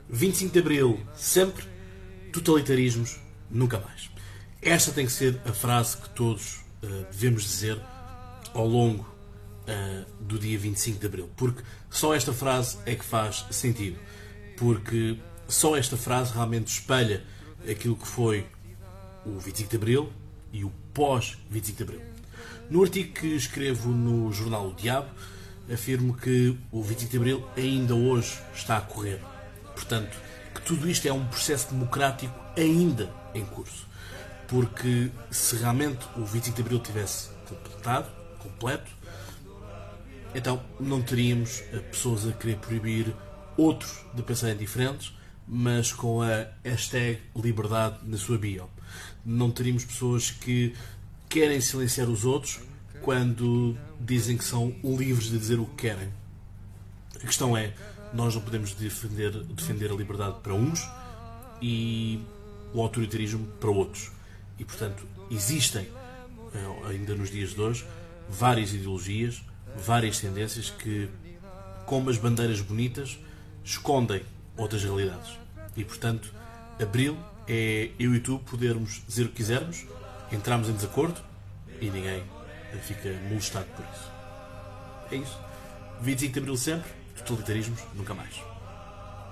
25 de Abril, sempre. Totalitarismos, nunca mais. Esta tem que ser a frase que todos devemos dizer ao longo do dia 25 de Abril. Porque só esta frase é que faz sentido. Porque só esta frase realmente espelha aquilo que foi o 25 de Abril e o pós-25 de Abril. No artigo que escrevo no jornal O Diabo, afirmo que o 25 de Abril ainda hoje está a correr. Portanto, que tudo isto é um processo democrático ainda em curso. Porque se realmente o 25 de Abril tivesse completo, então não teríamos pessoas a querer proibir outros de pensarem diferentes, mas com a hashtag liberdade na sua bio. Não teríamos pessoas que querem silenciar os outros quando dizem que são livres de dizer o que querem. A questão é, nós não podemos defender a liberdade para uns e o autoritarismo para outros. E, portanto, existem, ainda nos dias de hoje, várias ideologias, várias tendências que, com umas bandeiras bonitas, escondem outras realidades. E, portanto, Abril é eu e tu podermos dizer o que quisermos, entrarmos em desacordo e ninguém fica molestado por isso. É isso. 25 de Abril sempre, totalitarismos nunca mais.